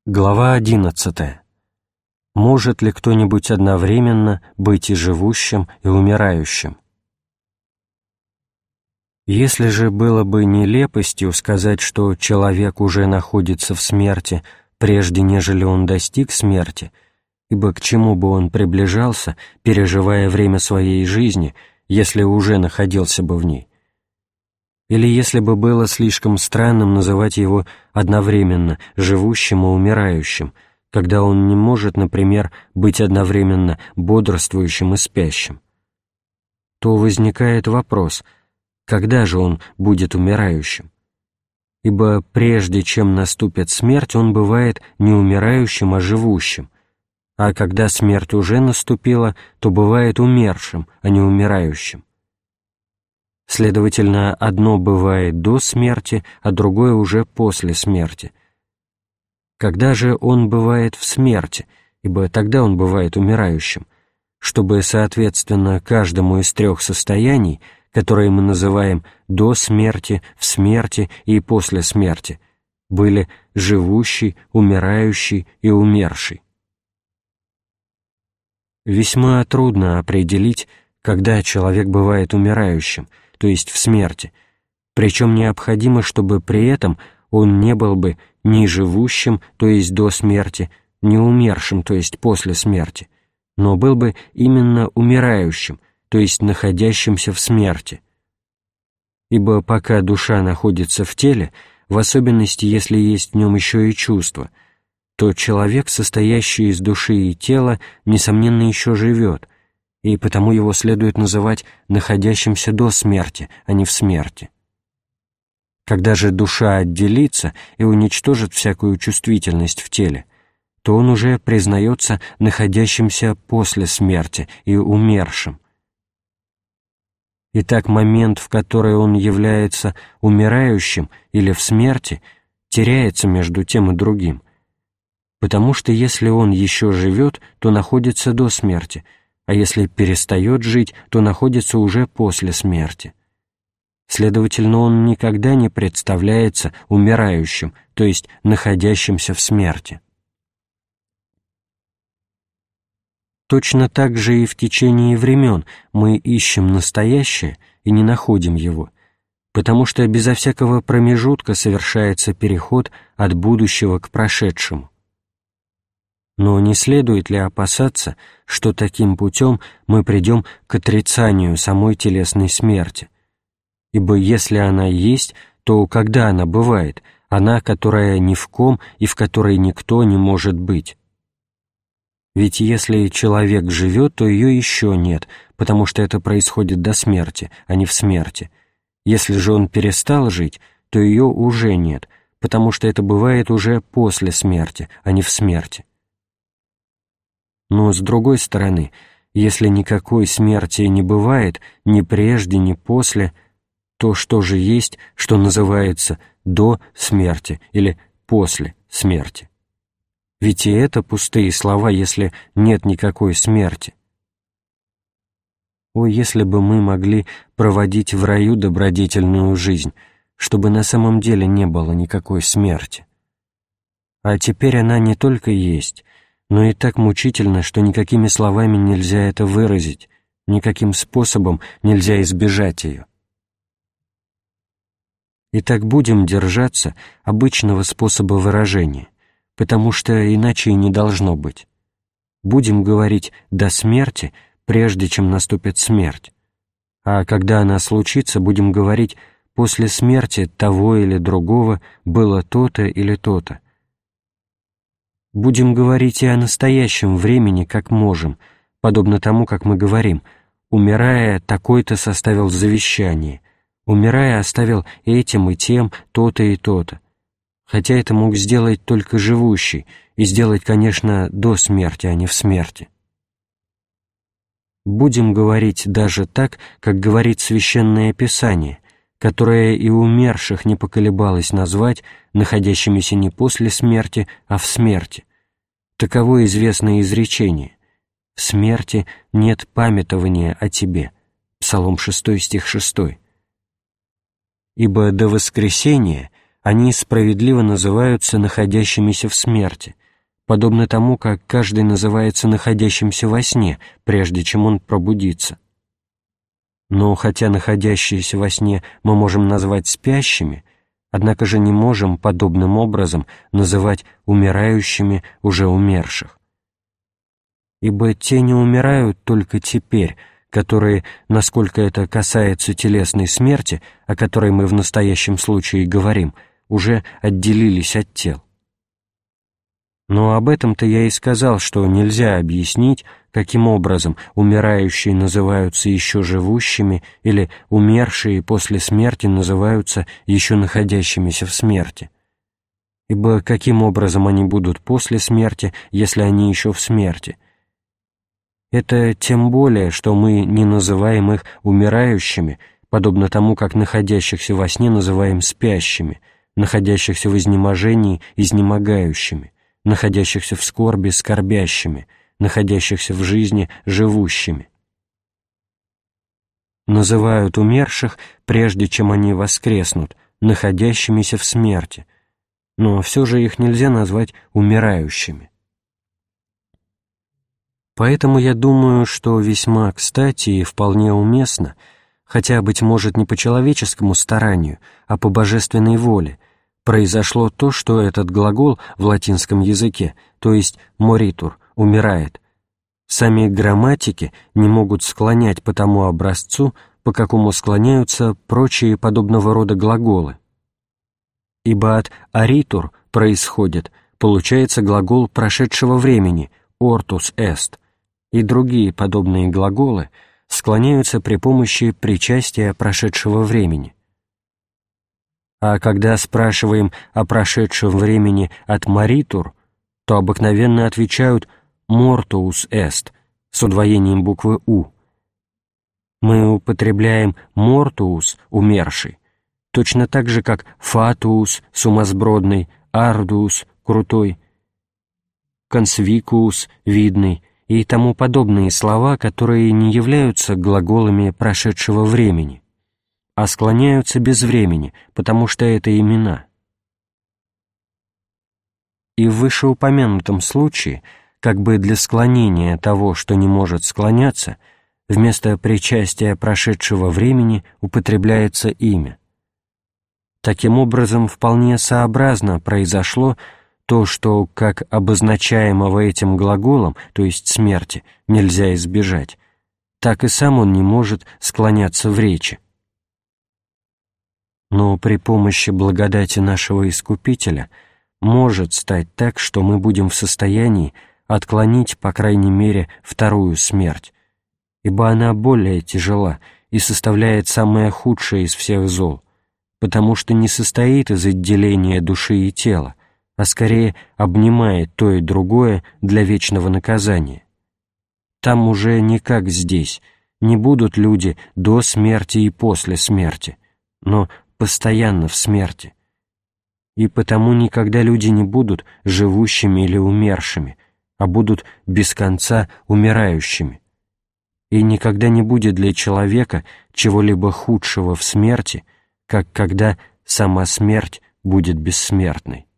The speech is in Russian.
Глава 11. Может ли кто-нибудь одновременно быть и живущим, и умирающим? Если же было бы нелепостью сказать, что человек уже находится в смерти, прежде нежели он достиг смерти, ибо к чему бы он приближался, переживая время своей жизни, если уже находился бы в ней? Или если бы было слишком странным называть его одновременно живущим и умирающим, когда он не может, например, быть одновременно бодрствующим и спящим, то возникает вопрос, когда же он будет умирающим? Ибо прежде чем наступит смерть, он бывает не умирающим, а живущим, а когда смерть уже наступила, то бывает умершим, а не умирающим. Следовательно, одно бывает до смерти, а другое уже после смерти. Когда же он бывает в смерти, ибо тогда он бывает умирающим, чтобы, соответственно, каждому из трех состояний, которые мы называем до смерти, в смерти и после смерти, были живущий, умирающий и умерший. Весьма трудно определить, когда человек бывает умирающим, то есть в смерти, причем необходимо, чтобы при этом он не был бы ни живущим, то есть до смерти, ни умершим, то есть после смерти, но был бы именно умирающим, то есть находящимся в смерти. Ибо пока душа находится в теле, в особенности, если есть в нем еще и чувства, то человек, состоящий из души и тела, несомненно, еще живет, и потому его следует называть находящимся до смерти, а не в смерти. Когда же душа отделится и уничтожит всякую чувствительность в теле, то он уже признается находящимся после смерти и умершим. Итак, момент, в который он является умирающим или в смерти, теряется между тем и другим, потому что если он еще живет, то находится до смерти, а если перестает жить, то находится уже после смерти. Следовательно, он никогда не представляется умирающим, то есть находящимся в смерти. Точно так же и в течение времен мы ищем настоящее и не находим его, потому что безо всякого промежутка совершается переход от будущего к прошедшему. Но не следует ли опасаться, что таким путем мы придем к отрицанию самой телесной смерти? Ибо если она есть, то когда она бывает, она, которая ни в ком и в которой никто не может быть? Ведь если человек живет, то ее еще нет, потому что это происходит до смерти, а не в смерти. Если же он перестал жить, то ее уже нет, потому что это бывает уже после смерти, а не в смерти. Но, с другой стороны, если никакой смерти не бывает ни прежде, ни после, то что же есть, что называется до смерти или после смерти? Ведь и это пустые слова, если нет никакой смерти. О, если бы мы могли проводить в раю добродетельную жизнь, чтобы на самом деле не было никакой смерти. А теперь она не только есть, но и так мучительно, что никакими словами нельзя это выразить, никаким способом нельзя избежать ее. Итак, будем держаться обычного способа выражения, потому что иначе и не должно быть. Будем говорить «до смерти», прежде чем наступит смерть, а когда она случится, будем говорить «после смерти того или другого было то-то или то-то». Будем говорить и о настоящем времени, как можем, подобно тому, как мы говорим, умирая, такой-то составил завещание, умирая, оставил этим и тем то-то и то-то, хотя это мог сделать только живущий, и сделать, конечно, до смерти, а не в смерти. Будем говорить даже так, как говорит Священное Писание, которое и умерших не поколебалось назвать находящимися не после смерти, а в смерти. Таково известное изречение: «В смерти нет памятования о тебе» Псалом 6, стих 6. Ибо до воскресения они справедливо называются находящимися в смерти, подобно тому, как каждый называется находящимся во сне, прежде чем он пробудится. Но хотя находящиеся во сне мы можем назвать спящими, однако же не можем подобным образом называть умирающими уже умерших. Ибо те не умирают только теперь, которые, насколько это касается телесной смерти, о которой мы в настоящем случае говорим, уже отделились от тел. Но об этом-то я и сказал, что нельзя объяснить, каким образом умирающие называются еще живущими или умершие после смерти называются еще находящимися в смерти. Ибо каким образом они будут после смерти, если они еще в смерти? Это тем более, что мы не называем их умирающими, подобно тому, как находящихся во сне называем спящими, находящихся в изнеможении изнемогающими, находящихся в скорби скорбящими, находящихся в жизни живущими. Называют умерших, прежде чем они воскреснут, находящимися в смерти, но все же их нельзя назвать умирающими. Поэтому я думаю, что весьма кстати и вполне уместно, хотя, быть может, не по человеческому старанию, а по божественной воле, произошло то, что этот глагол в латинском языке, то есть «moritur», «умирает», сами грамматики не могут склонять по тому образцу, по какому склоняются прочие подобного рода глаголы. Ибо от «aritur» происходит, получается глагол прошедшего времени «ortus est», и другие подобные глаголы склоняются при помощи причастия прошедшего времени. А когда спрашиваем о прошедшем времени от «maritur», то обыкновенно отвечают «mortuus est» с удвоением буквы «у». Мы употребляем «mortuus» — «умерший», точно так же, как «fatuus» — «сумасбродный», «arduus» — «крутой», «conspicuous» — «видный» и тому подобные слова, которые не являются глаголами прошедшего времени, а склоняются без времени, потому что это имена. И в вышеупомянутом случае, как бы для склонения того, что не может склоняться, вместо причастия прошедшего времени употребляется имя. Таким образом, вполне сообразно произошло то, что, как обозначаемого этим глаголом, то есть смерти, нельзя избежать, так и сам он не может склоняться в речи. Но при помощи благодати нашего Искупителя может стать так, что мы будем в состоянии отклонить, по крайней мере, вторую смерть, ибо она более тяжела и составляет самое худшее из всех зол, потому что не состоит из отделения души и тела, а скорее обнимает то и другое для вечного наказания. Там уже не как здесь, не будут люди до смерти и после смерти, но постоянно в смерти. И потому никогда люди не будут живущими или умершими, а будут без конца умирающими. И никогда не будет для человека чего-либо худшего в смерти, как когда сама смерть будет бессмертной.